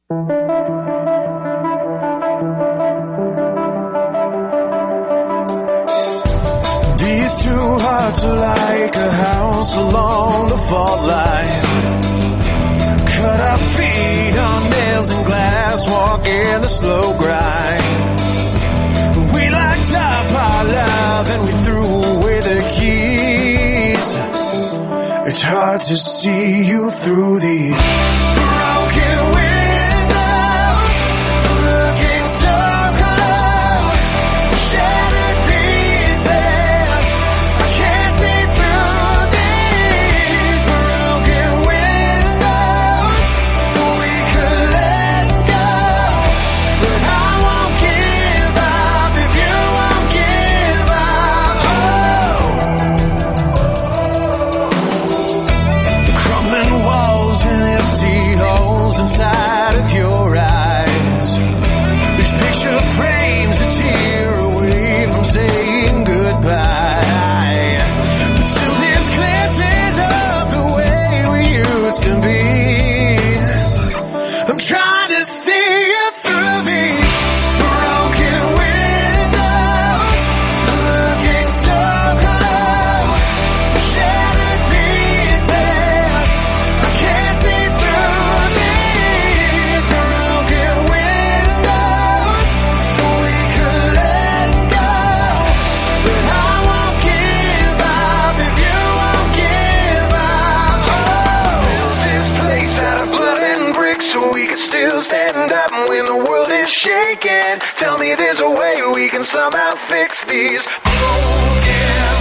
These two hearts are like a house along the fault line. Cut our feet on nails and glass, walking the slow grind. We locked up our love and we threw away the keys. It's hard to see you through these broken windows, looking so close, shattered pieces. I can't see through these broken windows. We could let go, but I won't give up if you won't give up. The crumbling walls with empty holes inside of your eyes. These picture frames a tear away from saying goodbye. But still there's glimpses of the way we used to be. I'm trying to see you through these broken windows, looking so close, shattered pieces. I can't see through these broken windows. We could let go, but I won't give up if you won't give up. Build this place out of blood and bricks so we can still stand up when the world is shaking. Tell me there's a way we can somehow fix these broken